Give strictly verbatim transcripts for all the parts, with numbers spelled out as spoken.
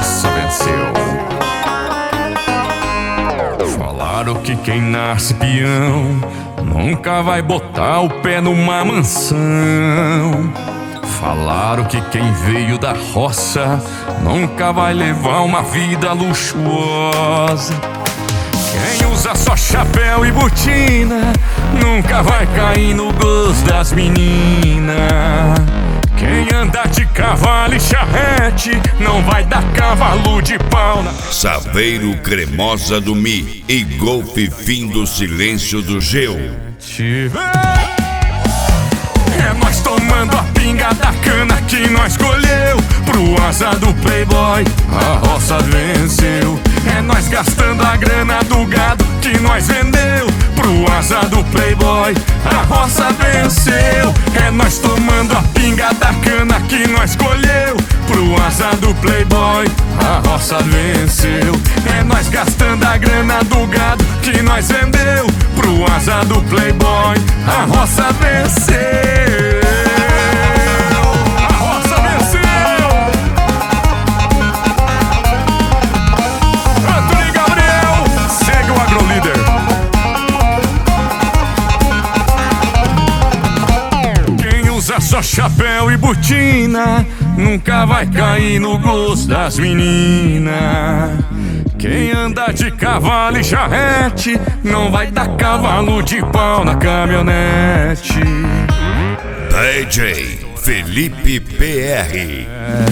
roça venceu. Falaram que quem nasce peão nunca vai botar o pé numa mansão. Falaram que quem veio da roça nunca vai levar uma vida luxuosa. Quem usa só chapéu e botina nunca vai cair no gosto das meninas. Quem anda de cavalo e charrete não vai dar cavalo de pau na... Saveiro Cremosa do Mi e Golfe Fim do Silêncio do Geu. É nós tomando a pinga da cana que nós colheu. Pro asa do playboy a roça venceu. É nós gastando a grana do gado que nós vendeu. Pro asa do playboy a roça venceu. É nós tomando a pinga da cana que nós colheu. Pro asa do playboy a roça venceu. É nós gastando a grana do gado que nós vendeu. Pro asa do playboy a roça venceu. A roça venceu. Antônio Gabriel, segue o Agrolíder. Quem usa só chapéu e botina nunca vai cair no gosto das meninas. Quem anda de cavalo e charrete não vai dar cavalo de pau na caminhonete. D J Felipe P R.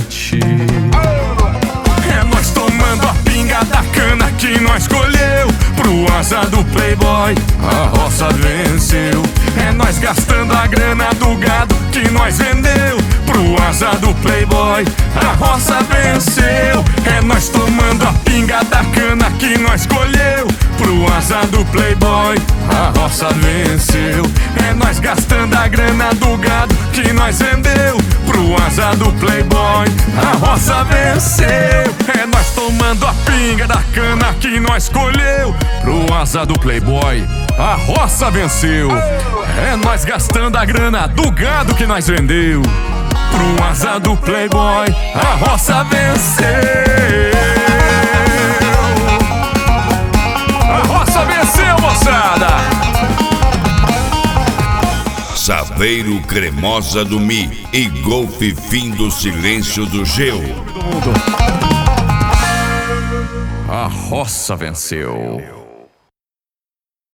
É nós tomando a pinga da cana que nós colheu. Pro asa do playboy a roça venceu. É nós gastando a grana do gado que nós vendeu. Pro asa do playboy a roça venceu. É nós tomando a pinga da cana que nós colheu. Pro asa do playboy a roça venceu. É nós gastando a grana do gado que nós vendeu. Pro asa do playboy a roça venceu. É nós tomando a pinga da cana que nós colheu. Pro asa do playboy a roça venceu. É nós gastando a grana do gado que nós vendeu. Pro asa do playboy a roça venceu. A roça venceu, moçada. Saveiro Cremosa do Mi e Golfe Fim do Silêncio do Geu. A roça venceu.